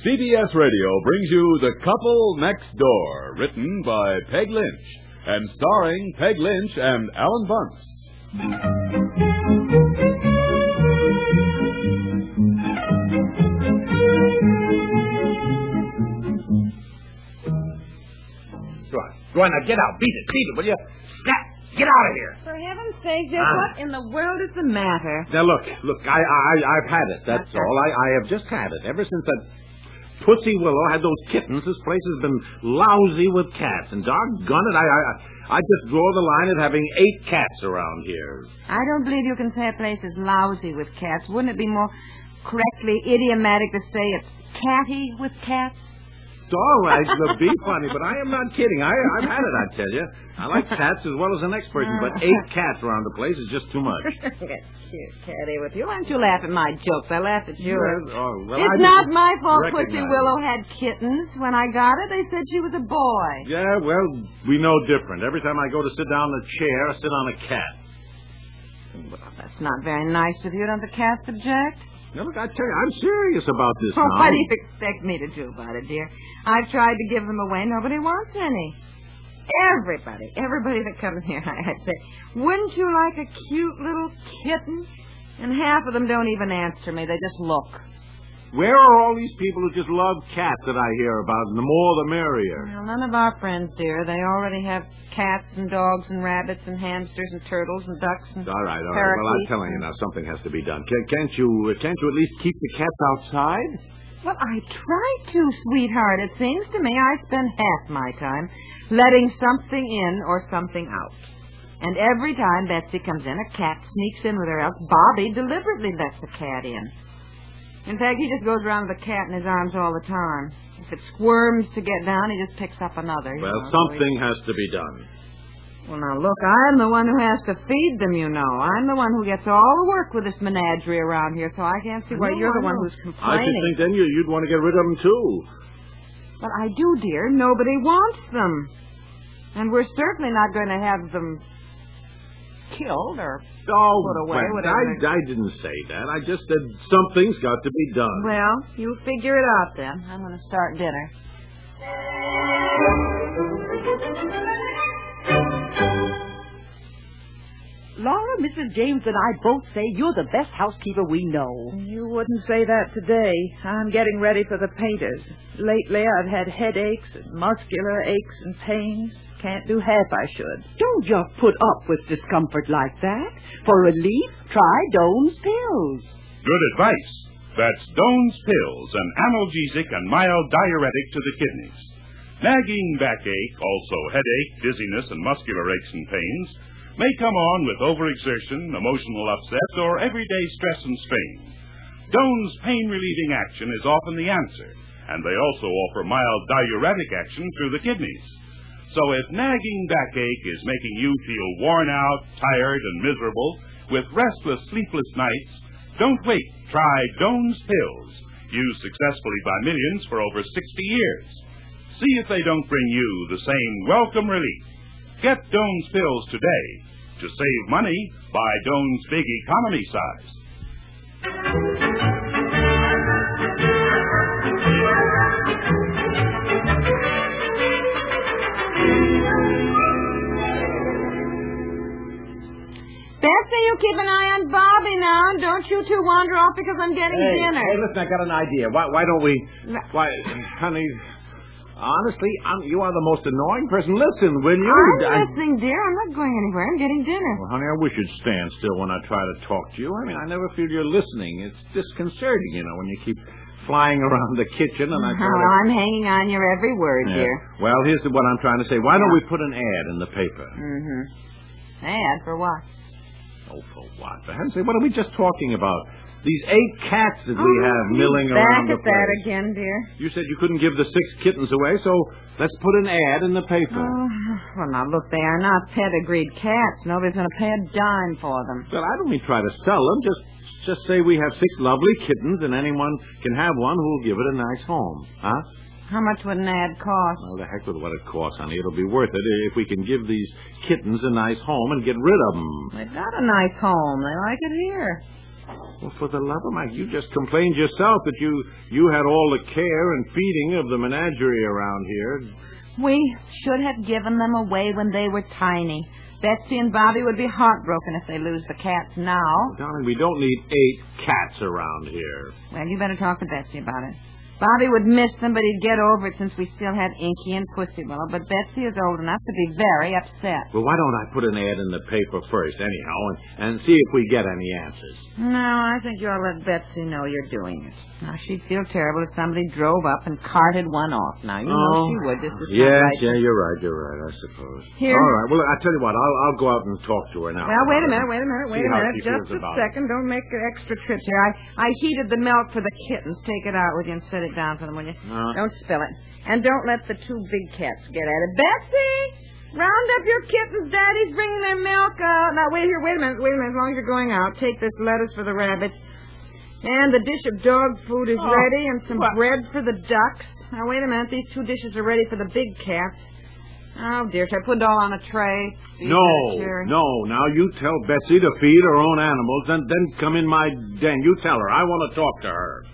CBS Radio brings you The Couple Next Door, written by Peg Lynch and starring Peg Lynch and Alan Bunce. Go on, now get out. Beat it, will you? Snap! Get out of here. For heaven's sake, Dick, what in the world is the matter? Now, look, I've had it, that's all. I have just had it. Ever since that Pussy Willow had those kittens, this place has been lousy with cats. And doggone it, I just draw the line at having 8 cats around here. I don't believe you can say a place is lousy with cats. Wouldn't it be more correctly idiomatic to say it's catty with cats? All right, be funny, but I am not kidding. I've had it, I tell you. I like cats as well as the next person, but 8 cats around the place is just too much. That's cute, Catty, with you. Why don't you laugh at my jokes? I laughed at yours. Well, it's not my fault Pussy Willow had kittens. When I got her, they said she was a boy. Yeah, well, we know different. Every time I go to sit down in a chair, I sit on a cat. Well, that's not very nice of you. Don't the cats object? No, look, I tell you, I'm serious about this now. What do you expect me to do about it, dear? I've tried to give them away. Nobody wants any. Everybody that comes here, I'd say, wouldn't you like a cute little kitten? And half of them don't even answer me. They just look. Where are all these people who just love cats that I hear about? And the more, the merrier. Well, none of our friends, dear. They already have cats and dogs and rabbits and hamsters and turtles and ducks and All right. Well, I'm telling you now, something has to be done. Can't you at least keep the cats outside? Well, I try to, sweetheart. It seems to me I spend half my time letting something in or something out. And every time Betsy comes in, a cat sneaks in with her, else Bobby deliberately lets the cat in. In fact, he just goes around with the cat in his arms all the time. If it squirms to get down, he just picks up another. Well, something has to be done. Well, now, look, I'm the one who has to feed them, you know. I'm the one who gets all the work with this menagerie around here, so I can't see why you're the one who's complaining. I just think then you'd want to get rid of them, too. But I do, dear. Nobody wants them. And we're certainly not going to have them killed or put away. I didn't say that. I just said something's got to be done. Well, you figure it out then. I'm going to start dinner. Laura, Mrs. James and I both say you're the best housekeeper we know. You wouldn't say that today. I'm getting ready for the painters. Lately, I've had headaches and muscular aches and pains. Can't do half I should. Don't just put up with discomfort like that. For relief, try Doan's Pills. Good advice. That's Doan's Pills, an analgesic and mild diuretic to the kidneys. Nagging backache, also headache, dizziness, and muscular aches and pains may come on with overexertion, emotional upset, or everyday stress and strain. Doan's pain-relieving action is often the answer, and they also offer mild diuretic action through the kidneys. So if nagging backache is making you feel worn out, tired, and miserable, with restless, sleepless nights, don't wait. Try Doan's Pills, used successfully by millions for over 60 years. See if they don't bring you the same welcome relief. Get Doan's Pills today. To save money, buy Doan's Big Economy size. Betsy, you keep an eye on Bobby now. Don't you two wander off because I'm getting dinner. Hey, listen, I got an idea. Why don't we... honey... Honestly, you are the most annoying person. Listen, will you? I'm listening, dear. I'm not going anywhere. I'm getting dinner. Well, honey, I wish you'd stand still when I try to talk to you. I mean, I never feel you're listening. It's disconcerting, when you keep flying around the kitchen and I try to... I'm hanging on your every word, dear. Well, here's what I'm trying to say. Why don't we put an ad in the paper? Mm-hmm. Ad for what? Oh, for what? For heaven's sake, what are we just talking about? These 8 cats that we have milling around the place. Back at that again, dear. You said you couldn't give the 6 kittens away, so let's put an ad in the paper. Well, now, look, they are not pedigreed cats. Nobody's going to pay a dime for them. Well, I don't mean try to sell them. Just say we have 6 lovely kittens, and anyone can have one who will give it a nice home. Huh? How much would an ad cost? Well, the heck with what it costs, honey. It'll be worth it if we can give these kittens a nice home and get rid of them. They've got a nice home. They like it here. Well, for the love of Mike, you just complained yourself that you had all the care and feeding of the menagerie around here. We should have given them away when they were tiny. Betsy and Bobby would be heartbroken if they lose the cats now. Oh, darling, we don't need 8 cats around here. Well, you better talk to Betsy about it. Bobby would miss them, but he'd get over it since we still had Inky and Pussy Willow. But Betsy is old enough to be very upset. Well, why don't I put an ad in the paper first, anyhow, and see if we get any answers? No, I think you ought to let Betsy know you're doing it. Now, she'd feel terrible if somebody drove up and carted one off. Now, you know she would. This is yes, right. Yeah, you're right, I suppose. Here. All right, well, I tell you what, I'll go out and talk to her now. Well, wait a minute. See how she Just feels a about second. Don't make extra trips here. I heated the milk for the kittens. Take it out with you and set it down for them, will you? Don't spill it. And don't let the 2 big cats get at it. Betsy! Round up your kittens. Daddy's bringing their milk out. Now, wait a minute. As long as you're going out, take this lettuce for the rabbits. And the dish of dog food is ready, and some bread for the ducks. Now, wait a minute. These 2 dishes are ready for the big cats. Oh, dear. Should I put it all on a tray? No. Now, you tell Betsy to feed her own animals, then come in my den. You tell her. I want to talk to her.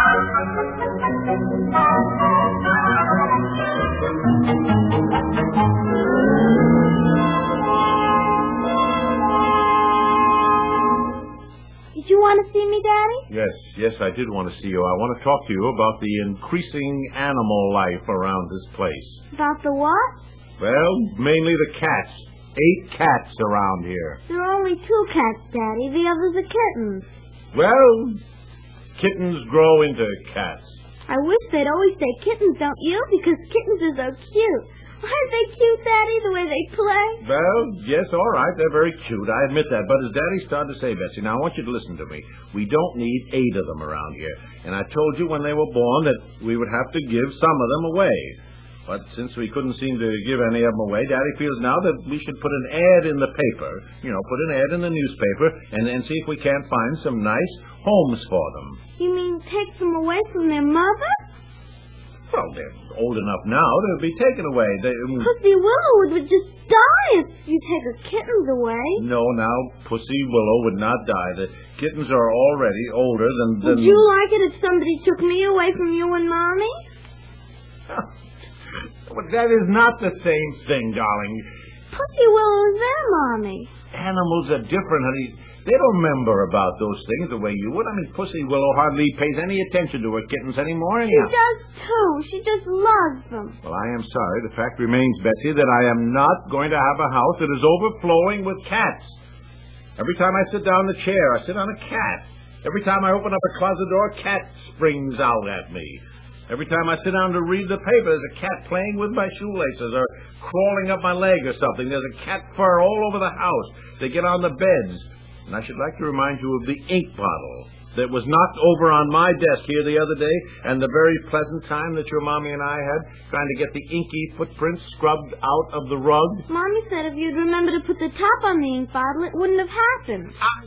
Did you want to see me, Daddy? Yes, I did want to see you. I want to talk to you about the increasing animal life around this place. About the what? Well, mainly the cats. 8 cats around here. There are only 2 cats, Daddy. The others are kittens. Well, kittens grow into cats. I wish they'd always say kittens, don't you? Because kittens are so cute. Aren't they cute, Daddy, the way they play? Well, yes, all right. They're very cute. I admit that. But as Daddy started to say, Betsy, now I want you to listen to me. We don't need 8 of them around here. And I told you when they were born that we would have to give some of them away. But since we couldn't seem to give any of them away, Daddy feels now that we should put an ad in the paper, put an ad in the newspaper, and see if we can't find some nice homes for them. You mean take them away from their mother? Well, they're old enough now to be taken away. Pussy Willow would just die if you take her kittens away. No, now, Pussy Willow would not die. The kittens are already older than... Would you like it if somebody took me away from you and Mommy? But that is not the same thing, darling. Pussy Willow is their Mommy. Animals are different, honey. They don't remember about those things the way you would. I mean, Pussy Willow hardly pays any attention to her kittens anymore. She does, too. She just loves them. Well, I am sorry. The fact remains, Betsy, that I am not going to have a house that is overflowing with cats. Every time I sit down in the chair, I sit on a cat. Every time I open up a closet door, a cat springs out at me. Every time I sit down to read the paper, there's a cat playing with my shoelaces or crawling up my leg or something. There's a cat fur all over the house. They get on the beds. And I should like to remind you of the ink bottle that was knocked over on my desk here the other day, and the very pleasant time that your Mommy and I had trying to get the inky footprints scrubbed out of the rug. Mommy said if you'd remember to put the top on the ink bottle, it wouldn't have happened.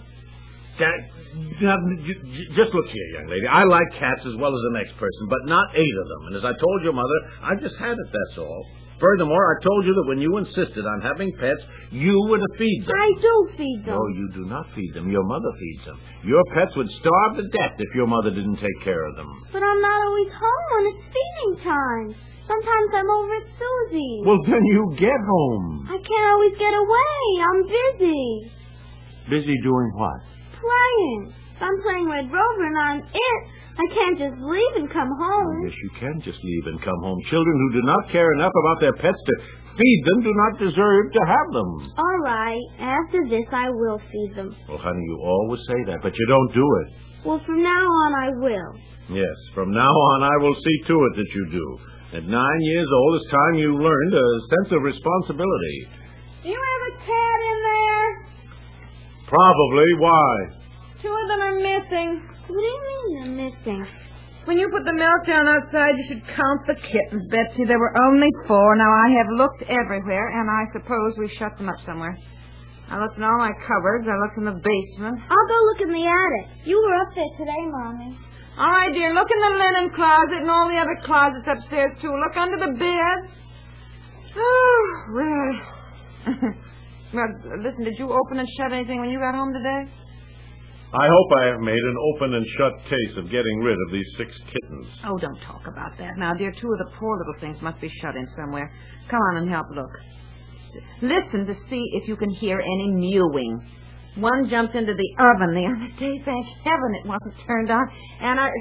Just look here, young lady. I like cats as well as the next person, but not 8 of them. And as I told your mother, I just had it, that's all. Furthermore, I told you that when you insisted on having pets, you were to feed them. I do feed them. No, you do not feed them. Your mother feeds them. Your pets would starve to death if your mother didn't take care of them. But I'm not always home when it's feeding time. Sometimes I'm over at Susie's. Well, then you get home. I can't always get away. I'm busy. Busy doing what? Playing. If I'm playing Red Rover and I'm it, I can't just leave and come home. Oh, yes, you can just leave and come home. Children who do not care enough about their pets to feed them do not deserve to have them. All right. After this, I will feed them. Well, honey, you always say that, but you don't do it. Well, from now on, I will. Yes, from now on, I will see to it that you do. At 9 years old, it's time you learned a sense of responsibility. Do you have a cat in there? Probably. Why? 2 of them are missing. What do you mean they're missing? When you put the milk down outside, you should count the kittens, Betsy. There were only 4. Now, I have looked everywhere, and I suppose we shut them up somewhere. I looked in all my cupboards. I looked in the basement. I'll go look in the attic. You were up there today, Mommy. All right, dear. Look in the linen closet and all the other closets upstairs, too. Look under the bed. Oh, well. Well, listen, did you open and shut anything when you got home today? I hope I have made an open and shut case of getting rid of these 6 kittens. Oh, don't talk about that. Now, dear, 2 of the poor little things must be shut in somewhere. Come on and help look. Listen to see if you can hear any mewing. One jumped into the oven the other day. Thank heaven it wasn't turned on. And I...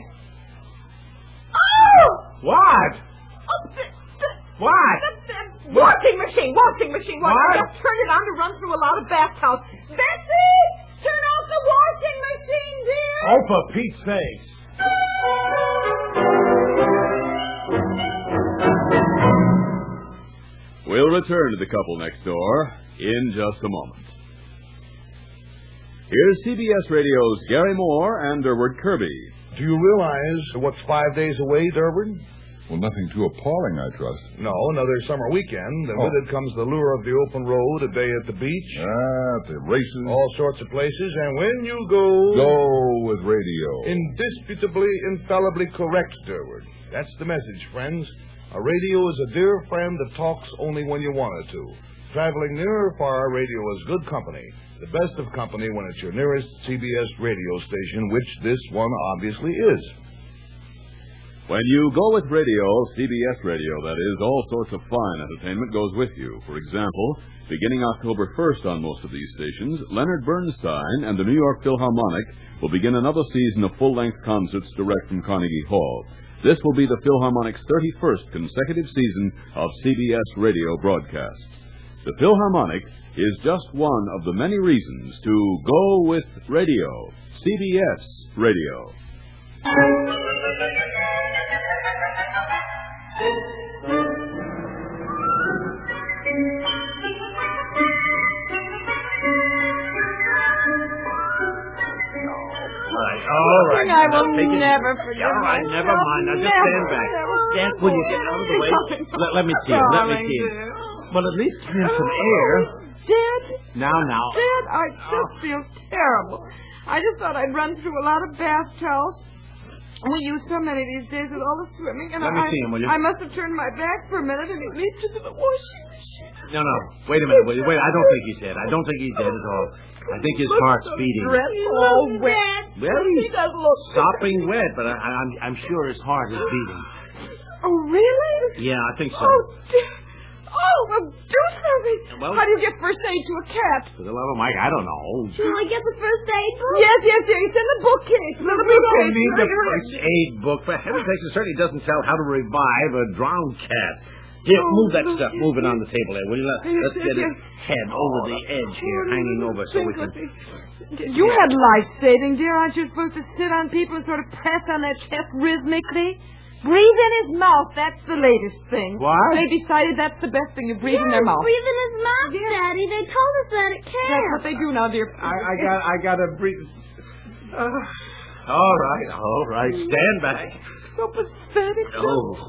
Oh! What? What? Washing machine. What? I just turned it on to run through a lot of bath towels. Betsy! Turn off the washing machine, dear! Oh, for Pete's sakes. We'll return to the couple next door in just a moment. Here's CBS Radio's Gary Moore and Durward Kirby. Do you realize what's 5 days away, Durward? Well, nothing too appalling, I trust. No, another summer weekend. And with it comes the lure of the open road, a day at the beach. The races. All sorts of places. And when you go... Go with radio. Indisputably, infallibly correct, Durward. That's the message, friends. A radio is a dear friend that talks only when you want it to. Traveling near or far, radio is good company. The best of company when it's your nearest CBS radio station, which this one obviously is. When you go with radio, CBS Radio, that is, all sorts of fine entertainment goes with you. For example, beginning October 1st on most of these stations, Leonard Bernstein and the New York Philharmonic will begin another season of full-length concerts direct from Carnegie Hall. This will be the Philharmonic's 31st consecutive season of CBS radio broadcasts. The Philharmonic is just one of the many reasons to go with radio, CBS Radio. All right. I will never forgive All right, myself. never mind. Now, just stand back. Stand, will you get out of the way? Let me see him. Let me see him. Well, at least give him some air. Dad? Now. Dad, I just feel terrible. I just thought I'd run through a lot of bath towels. We use so many these days with all the swimming, and Let me see him, will you? I must have turned my back for a minute, and he leaped into the washing machine. No. Wait a minute. Wait. I don't think he's dead. I don't think he's dead at all. I think his heart's beating. Dreadful. All wet. Well, He does look sopping wet, but I'm sure his heart is beating. Oh, really? Yeah, I think so. Oh, dear. Oh, well, do something. Well- How do you get first aid to a cat? For the love of Mike, I don't know. Can I get the first aid book? Yes, dear. It's in the bookcase. We don't need the first aid book. For heaven's sake, it certainly doesn't tell how to revive a drowned cat. Here, move that stuff. Move it on the table there, will you? Let's get its head over the edge here, hanging over so we can... You had life-saving, dear. Aren't you supposed to sit on people and sort of press on their chest rhythmically? Breathe in his mouth. That's the latest thing. What? They decided that's the best thing, to breathe in their mouth. Breathe in his mouth, Daddy. They told us that at camp. That's what they do now, dear. I gotta breathe. All right. Stand back. So pathetic. Oh.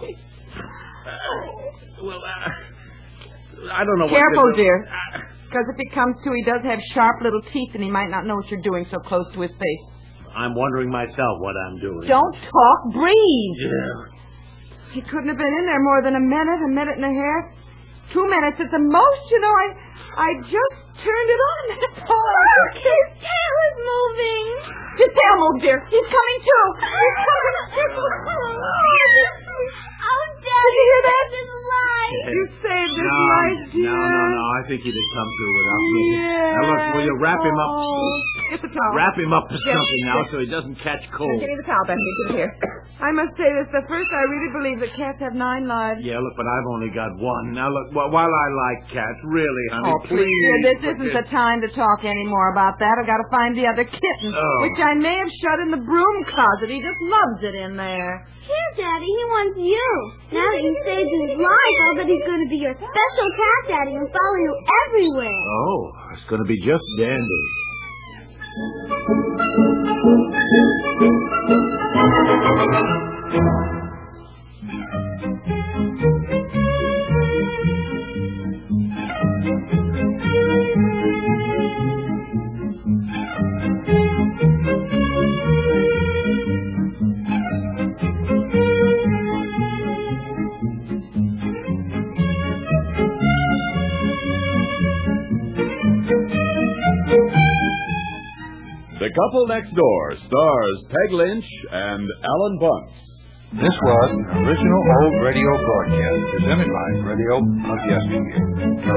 Well, I don't know what... Careful, dear. Because if it comes to, he does have sharp little teeth, and he might not know what you're doing so close to his face. I'm wondering myself what I'm doing. Don't talk. Breathe. Yeah. He couldn't have been in there more than a minute and a half. 2 minutes at the most, you know. I just turned it on. That's all. Look, his tail is moving. His tail moved, dear. He's coming too. He's coming. Oh, Daddy, Did you hear that? This is life. You saved his life, dear. No. I think he'd have come through without me. Yeah. Now, look, will you wrap him up? Get the towel. Wrap him up with Yes, something now yes. so he doesn't catch cold. Give me the towel, Betsy. Give it here. I must say this. The first, I really believe that cats have 9 lives. Yeah, look, but I've only got 1. Now, look, while I like cats, really, honey, Oh, please. Dear, this forget- isn't the time to talk anymore about that. I've got to find the other kitten, Oh. which I may have shut in the broom closet. He just loves it in there. Here, Daddy, he wants you. Now that you saved his life, I'll bet he's going to be your special cat, Daddy, and follow you everywhere. Oh, it's going to be just dandy. The Couple Next Door stars Peg Lynch and Alan Bunce. This was an original old radio broadcast presented by Radio of Yesteryear.